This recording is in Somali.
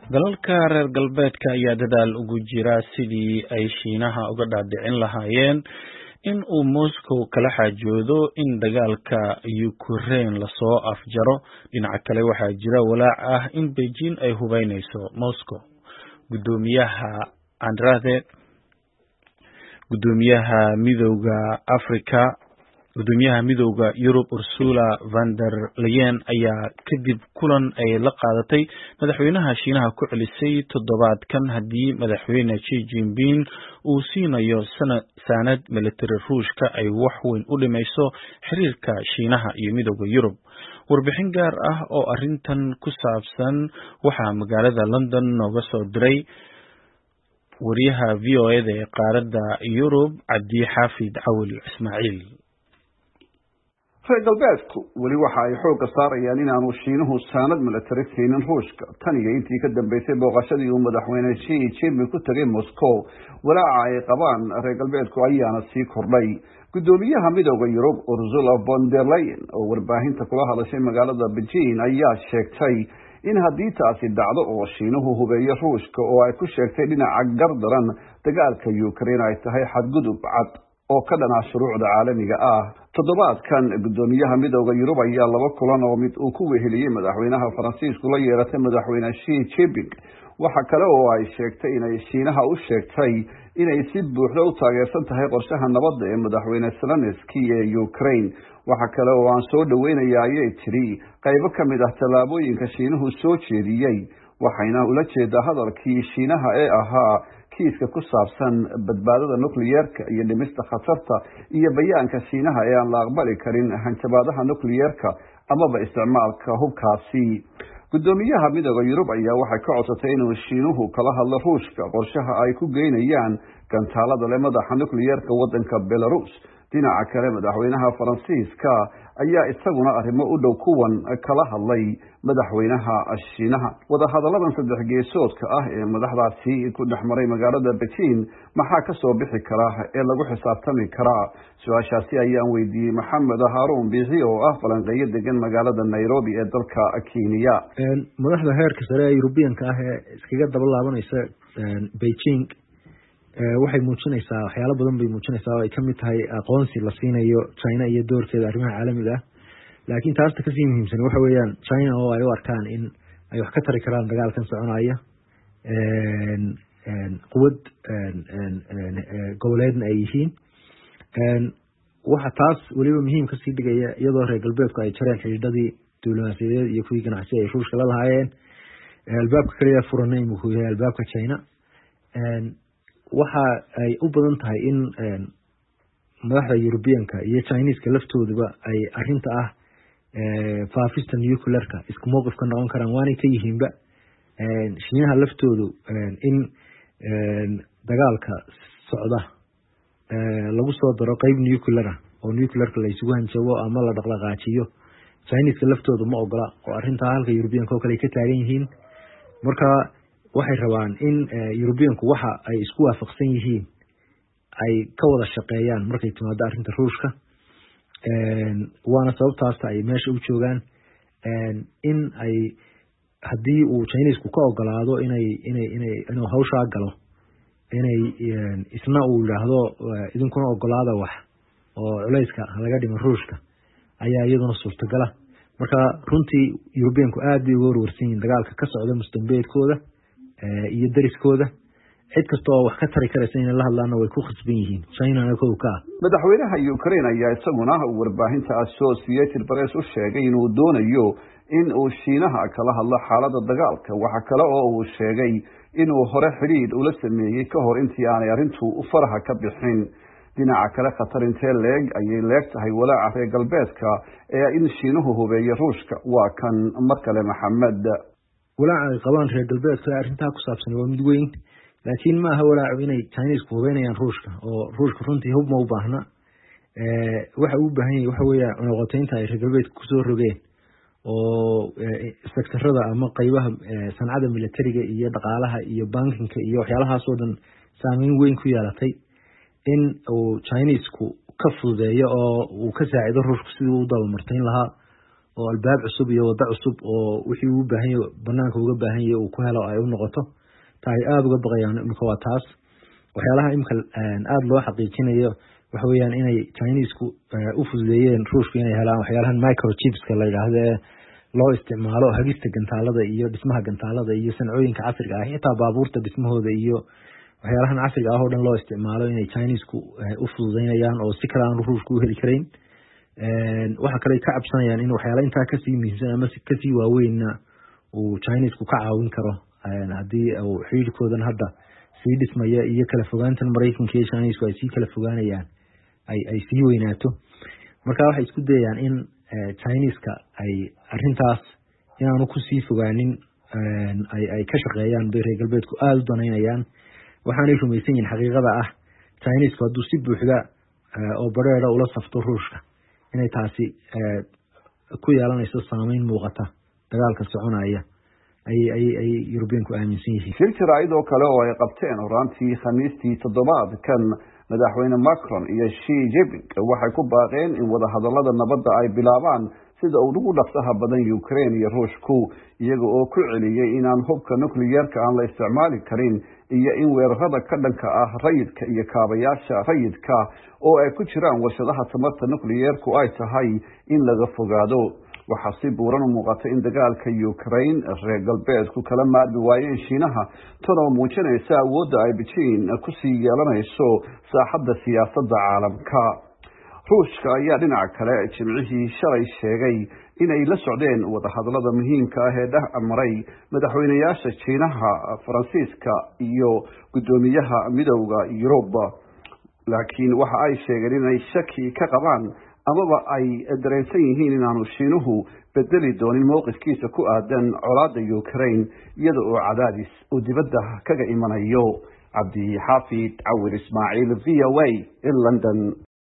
dalalka reer galbeedka ayaa dadaal ugu jira sidii ay Shiinaha uga dhaadhicin lahaayeen in uu Moscow kala xaajoodo in dagaalka Ukraine lasoo afjaro. Dhinaca kale waxaa jira walaac ah in Beijing ay hubeynayso Moscow. Gudoomiyaha midowga Yurub Ursula von der Leyen ayaa kadib kulan ay la qaadatay madaxweynaha Shiinaha ku celisay toddobaadkan haddii madaxweyne Xi Jinping uu siinayo sanad military Ruushka ay wax weyn u dhimayso xiriirka Shiinaha iyo midowga Yurub. Warbixin gaar ah oo arrintan ku saabsan waxaa magaalada London nooga soo diray wariyaha VOA-da ee qaaradda Yurub Cabdi Xaafid Cawil Ismaaciil. reer galbeedku weli waxa ay xoogga saarayaan inaanu Shiinuhu saanad military keenin Ruushka tan iyo intii ka dambeysay booqashadii uu madaxweyne Xi Jinping ku tagay Moscow. walaaca ay qabaan reer galbeedku ayaana sii kordhay. gudoomiyaha midowga Yurub Ursula von der Leyen oo warbaahinta kula hadashay magaalada Beijing ayaa sheegtay in haddii taasi dhacdo oo Shiinuhu hubeeyo Ruushka oo ay ku sheegtay dhinaca gardaran dagaalka Ukraine ay tahay xadgudub cad oo ka dhanaa shuruucda caalamiga ah. toddobaadkan gudoomiyaha midowga Yurub ayaa laba kulan oo mid uu ku weheliyay madaxweynaha Faransiisku la yeelatay madaxweyne Xi Jinping. waxa kale oo ay sheegtay inay Shiinaha u sheegtay inay si buuxda u taageersan tahay qorshaha nabadda ee madaxweyne Zelensky ee Ukraine. waxa kale oo aan soo dhaweynaya ayay tiri qaybo ka mid ah tallaabooyinka Shiinuhu soo jeediyey, waxayna ula jeedaa hadalkii Shiinaha ee ahaa kiiska ku saabsan badbaadada nukliyeerka iyo dhimista khatarta iyo bayaanka Shiinaha ee aan la aqbali karin hanjabaadaha nukliyeerka amaba isticmaalka hubkaasi. gudoomiyaha midowga Yurub ayaa waxay ka codsatay inuu Shiinuhu kala hadlo Ruushka qorshaha ay ku geynayaan gantaalada leh madaxa nukliyeerka waddanka Belarus. dhinaca kale madaxweynaha Faransiiska ayaa isaguna arrimo u dhow kuwan kala hadlay madaxweynaha Shiinaha. wadahadalladan saddex geesoodka ah ee madaxdaasi ku dhexmaray magaalada Beijing maxaa ka soo bixi kara ee lagu xisaabtami karaa? su-aashaasi ayaan weydiiyey Maxamed Haruun Biixi oo ah falanqeeyo degan magaalada Nairobi ee dalka Kenya. madaxda heerka sare ee Yurubiyanka ah ee iskaga daba laabanaysa Beijing waxay muujinaysaa waxyaalo badan bay muujinaysaa oo ay ka mid tahay aqoonsi la siinayo China iyo doorkeeda arrimaha caalamiga ah. laakiin taasta kasii muhiimsan waxa weeyaan China oo ay u arkaan in ay wax ka tari karaan dagaalkan soconaya quwad goboleedna ay yihiin. waxa taas weliba muhiim kasii dhigaya iyadoo reer galbeedku ay jareen xidhiidhadii diblomaasiyadeed iyo kuwii ganacsi ay Ruushka la lahaayeen. albaabka kaliya furanay muxuu yahay albaabka China. waxa ay u badan tahay in madaxda Yurubiyanka iyo Chinese-ka laftooduba ay arrinta ah faafista nuclear-ka isku mowqifka noqon karaan waanay ka yihiinba. Shiinaha laftoodu in dagaalka socda lagu soo daro qayb nuclear ah oo nuclear-ka la isugu hanjabo ama la dhaqdhaqaajiyo, Chinese-ka laftoodu ma ogola oo arrintaa halka Yurubiyanka oo kale ka taagan yihiin. marka waxay rabaan in Yurubiyanku waxa ay isku waafaqsan yihiin ay ka wada shaqeeyaan markay timaado arrinta Ruushka. waana sababtaas ay meesha u joogaan in ay haddii uu Chinese-ku ka ogolaado inuu hawshaa galo inay isna uu yiraahdo idinkuna ogolaada wax oo culayska laga dhimo Ruushka ayaa iyaduna suurtagala. marka runtii Yurubiyanku aad bay uga warwarsan yihiin dagaalka ka socda mustambeedkooda iyo dariskooda. cid kasta oo wax ka tari karaysa in la hadlaana way ku khasban yihiin China oo ka madaxweynaha Ukraine ayaa isaguna warbaahinta Associated Press u sheegay inuu doonayo in uu Shiinaha kala hadlo xaaladda dagaalka. waxa kale oo uu sheegay inuu hore xiriir ula sameeyay ka hor intii aanay arrintu u faraha ka bixin. dhinaca kale khatar intee ayay leegtahay walaaca reer galbeedka ee in Shiinuhu hubeeyo Ruushka. waa kan mar kale Maxamed. walaaca ay qabaan reer galbeedka arrintaa ku saabsan waa mid weyn, laakiin ma aha walaacu inay Chinese-ku hubeynayaan Ruushka oo Ruushka runtii hub ma u baahna. waxa uu baahan yahay waxa weeye cunaqabateynta ay reer galbeedka kusoo rogeen oo sektarada ama qaybaha sanacada militariga iyo dhaqaalaha iyo bankinka iyo waxyaalahaas oo dhan saameyn weyn ku yeelatay in uu Chinese-ku ka fududeeyo oo uu ka saacido Ruushka sidii uu daba martayn lahaa oo albaab cusub iyo wada cusub oo wixii uu baahan yahay banaanka uga baahan yahay uu ku helo ay u noqoto taay aad uga baqayaan imka waa taas waxyaalaha imka aad loo xaqiijinayo waxa weeyaan inay Chinese-ku u fududeeyeen Ruushka inay helaan waxyaalahan microchips-ka la yiraahdo loo isticmaalo hagista gantaalada iyo dhismaha gantaalada iyo sancooyinka casriga ah xitaa baabuurta dhismahooda iyo waxyaalahan casriga ah oo dhan loo isticmaalo inay Chinese-ku u fududeeyaan oo si kale aan Ruushku u heli karin waxa kale ka cabsanayaan in waxyaalaha inta ka sii miisan ama ka sii waaweynna uu Chinese-ku ka caawin karo hadii uu xiriirkoodan hadda sii dhismaya iyo kala fogaantan Mareykanka iyo Chinese-ku ay sii kala fogaanayaan ay sii weynaato marka waxay isku dayayaan in Chinese-ka ay arintaas inaanu ku sii fogaanin ay ka shaqeeyaan reer galbeedku aad u danaynayaan waxaanay rumaysan yihiin xaqiiqada ah Chinese-ku hadduu si buuxda oo bareera ula safto Ruushka inay taasi ku yeelanayso saameyn muuqata dagaalka soconaya ay European-ku aaminsan yihiin shirkir ayadoo kale oo ay qabteen horaantii Khamiistii toddobaadkan madaxweyne Macron iyo Xi Jinping waxay ku baaqeen in wada hadallada nabadda ay bilaabaan sida uu ugu dhaqsaha badan Ukraine iyo Ruushku iyaga oo ku celiyay inaan hubka nuclear-ka aan la isticmaali karin iyo in weerarada ka dhanka ah rayidka iyo kaabayaasha rayidka oo ay ku jiraan warshadaha tamarta nuclear-ku ay tahay in laga fogaado waxaa si buuran u muuqata in dagaalka Ukraine reer galbeedku kala maarmi waayeen Shiinaha tanoo muujinaysa awoodda ay Beijing ku sii yeelanayso saaxadda siyaasadda caalamka Ruushka ayaa dhinaca kale jimcihii shalay sheegay inay la socdeen wada hadallada muhiimka ah ee dhex maray madaxweynayaasha Shiinaha Faransiiska iyo gudoomiyaha midowga Yurub laakiin waxa ay sheegeen inay shaki ka qabaan amaba ay dareensan yihiin inaanu Shiinuhu bedeli doonin mowqifkiisa ku aadan colaadda Ukraine iyada oo cadaadis oo dibadda kaga imanayo Cabdi Xaafid Cawir Ismaaciil VOA in London